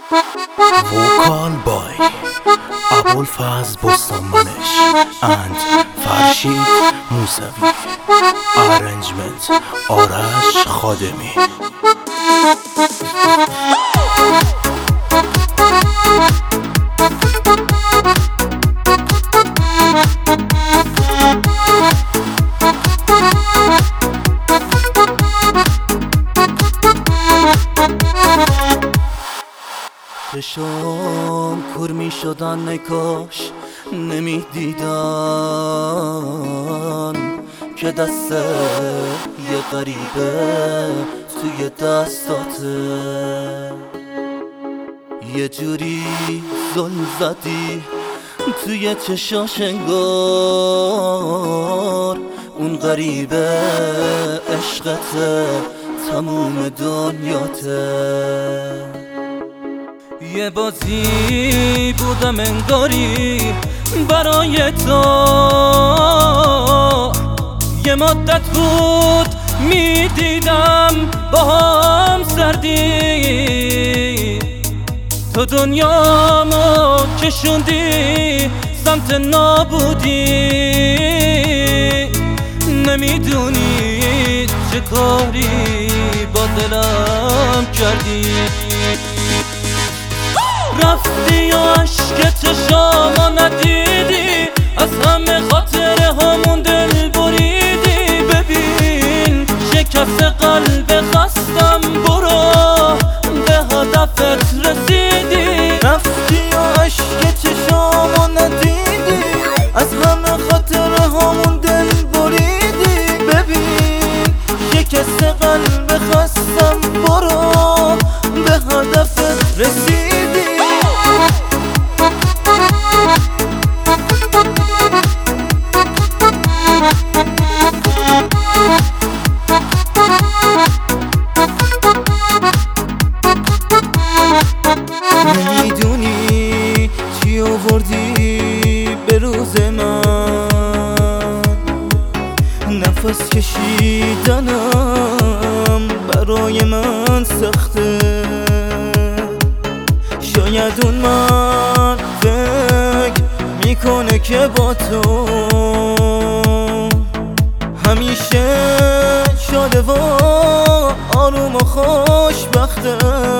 Vocal by Abulfaz Bostanmanesh and Farshid Musavi. Arrangement Arash Khademi. چشام کور می شدن ای کاش نمی دیدن که دست یه غریبه توی دستاته، یه جوری زل زدی توی چشاش انگار اون غریبه عشقته تموم دنیاته. یه بازی بودم انگاری برای تو، یه مدت بود میدیدم با هم سردی، تو دنیامو کشوندی سمت نابودی، نمیدونی چه کاری با دلم کردی. رفتی و عشق چشامو ندیدی، از همه خاطر همون دل بریدی. ببین شکست قلب خستم، برو به هدفت رسیدی. رفتی و عشق چشامو ندیدی، از همه خاطر همون دل بریدی. ببین شکست قلب خستم، برو به هدفت رسیدی. نمیدونی چی آوردی به روز من، نفس کشیدنم برای من سخته. شاید اون من فکر میکنه که با تو همیشه شاده و آروم و خوشبخته.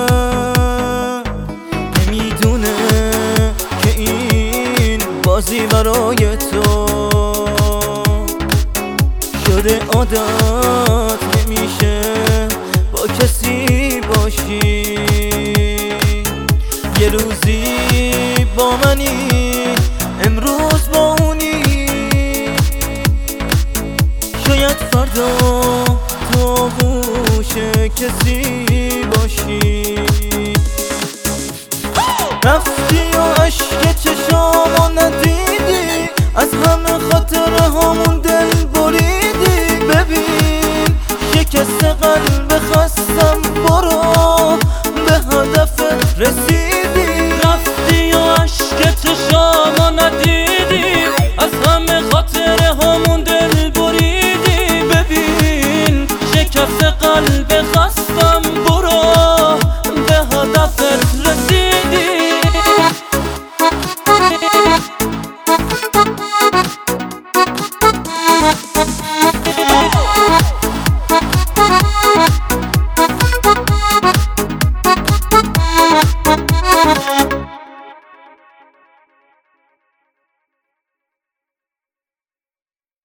نمیدونه که این بازی برای تو شده عادت، نمیشه با کسی باشی. یه روزی با منی، امروز با اونی، شاید فردا تو آغوش کسی باشی. رفتی و عشق چشامو ندیدی، از همه خاطر همون دل بریدی. ببین شکست قلب